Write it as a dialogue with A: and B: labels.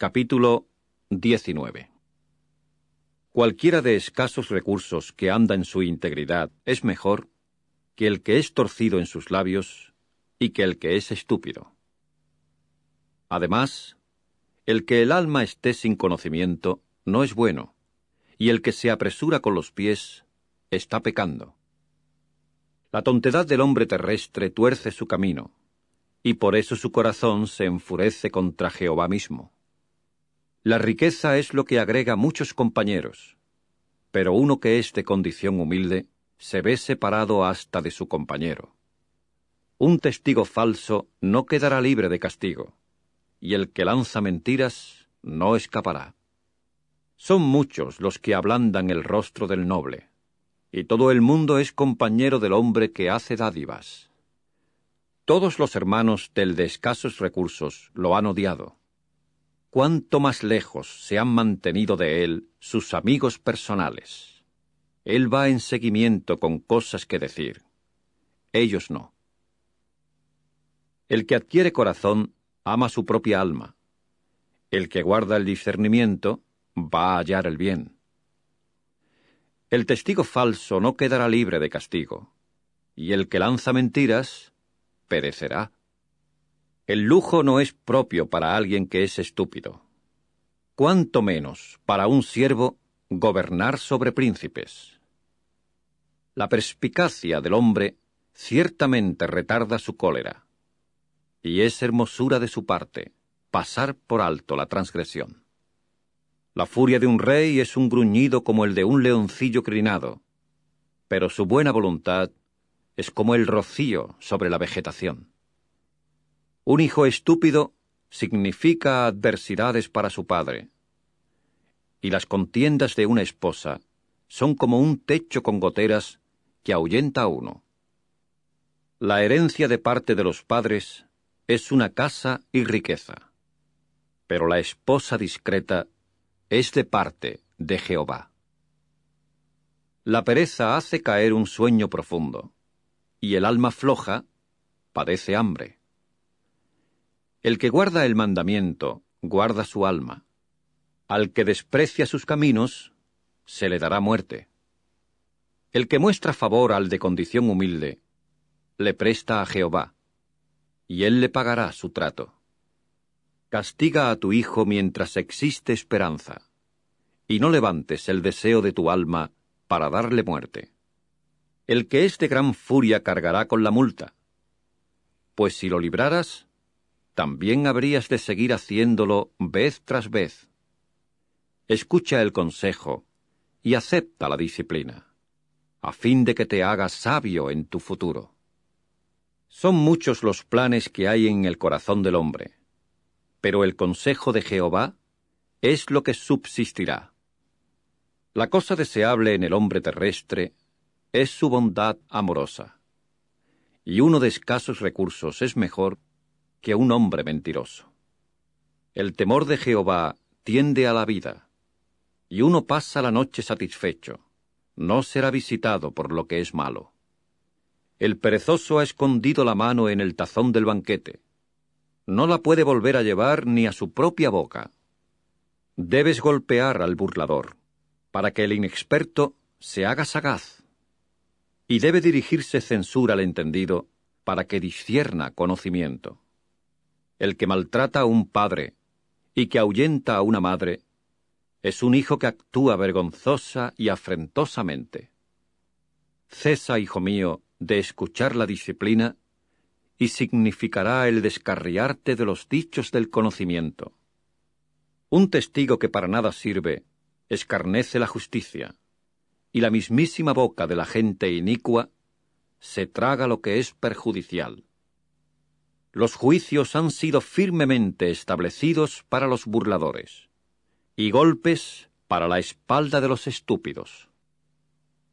A: Capítulo 19. Cualquiera de escasos recursos que anda en su integridad es mejor que el que es torcido en sus labios y que el que es estúpido. Además, el que el alma esté sin conocimiento no es bueno, y el que se apresura con los pies está pecando. La tontedad del hombre terrestre tuerce su camino, y por eso su corazón se enfurece contra Jehová mismo. La riqueza es lo que agrega muchos compañeros, pero uno que es de condición humilde se ve separado hasta de su compañero. Un testigo falso no quedará libre de castigo, y el que lanza mentiras no escapará. Son muchos los que ablandan el rostro del noble, y todo el mundo es compañero del hombre que hace dádivas. Todos los hermanos del de escasos recursos lo han odiado. Cuánto más lejos se han mantenido de él sus amigos personales. Él va en seguimiento con cosas que decir. Ellos no. El que adquiere corazón ama su propia alma. El que guarda el discernimiento va a hallar el bien. El testigo falso no quedará libre de castigo, y el que lanza mentiras perecerá. El lujo no es propio para alguien que es estúpido. Cuánto menos para un siervo gobernar sobre príncipes. La perspicacia del hombre ciertamente retarda su cólera, y es hermosura de su parte pasar por alto la transgresión. La furia de un rey es un gruñido como el de un leoncillo crinado, pero su buena voluntad es como el rocío sobre la vegetación. Un hijo estúpido significa adversidades para su padre, y las contiendas de una esposa son como un techo con goteras que ahuyenta a uno. La herencia de parte de los padres es una casa y riqueza, pero la esposa discreta es de parte de Jehová. La pereza hace caer un sueño profundo, y el alma floja padece hambre. El que guarda el mandamiento guarda su alma. Al que desprecia sus caminos, se le dará muerte. El que muestra favor al de condición humilde, le presta a Jehová, y él le pagará su trato. Castiga a tu hijo mientras existe esperanza, y no levantes el deseo de tu alma para darle muerte. El que es de gran furia cargará con la multa, pues si lo libraras, también habrías de seguir haciéndolo vez tras vez. Escucha el consejo y acepta la disciplina, a fin de que te hagas sabio en tu futuro. Son muchos los planes que hay en el corazón del hombre, pero el consejo de Jehová es lo que subsistirá. La cosa deseable en el hombre terrestre es su bondad amorosa, y uno de escasos recursos es mejor que un hombre mentiroso. El temor de Jehová tiende a la vida, y uno pasa la noche satisfecho, no será visitado por lo que es malo. El perezoso ha escondido la mano en el tazón del banquete, no la puede volver a llevar ni a su propia boca. Debes golpear al burlador, para que el inexperto se haga sagaz, y debe dirigirse censura al entendido, para que discierna conocimiento. El que maltrata a un padre y que ahuyenta a una madre es un hijo que actúa vergonzosa y afrentosamente. Cesa, hijo mío, de escuchar la disciplina, y significará el descarriarte de los dichos del conocimiento. Un testigo que para nada sirve escarnece la justicia, y la mismísima boca de la gente inicua se traga lo que es perjudicial. Los juicios han sido firmemente establecidos para los burladores, y golpes para la espalda de los estúpidos.